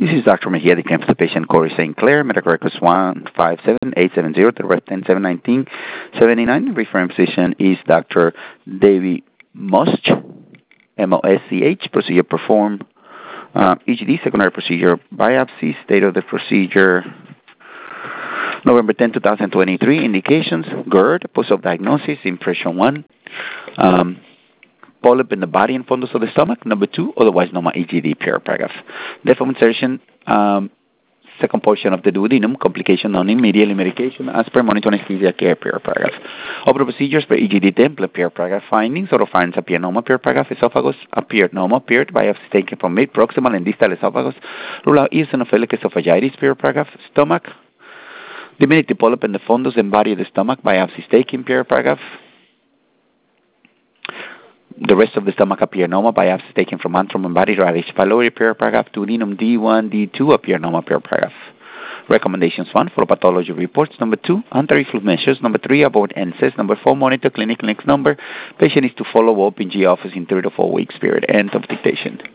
This is Dr. Mejia, the campus patient Corey St. Clair, medical records 157870, the ref 1071979. Referring physician is Dr. David Mosch, M-O-S-C-H. Procedure performed, EGD, secondary procedure, biopsy, state of the procedure, November 10, 2023. Indications, GERD, post-op diagnosis, impression 1, polyp in the body and fundus of the stomach. Number 2, otherwise known as EGD paragraph. Deform insertion, second portion of the duodenum, complication non-immediate medication as per monitor anesthesia care paragraph. Other procedures per EGD template paragraph. Findings, or findings appear normal paragraph. Esophagus appeared normal, paired biopsy taken from mid, proximal, and distal esophagus. Rule out eosinophilic esophagitis paragraph. Stomach, diminutive polyp in the fundus and body of the stomach, biopsy taken paragraph. The rest of the stomach appear normal, biopsy taken from antrum and body, radish pylori paragraph. Duodenum D1, D2 appear normal paragraph. Recommendations: 1, follow pathology reports. Number 2, anti-reflux measures. Number 3, avoid NSAIDs. Number 4, monitor clinic next number. Patient is to follow up in G office in 3 to 4 weeks period. End of dictation.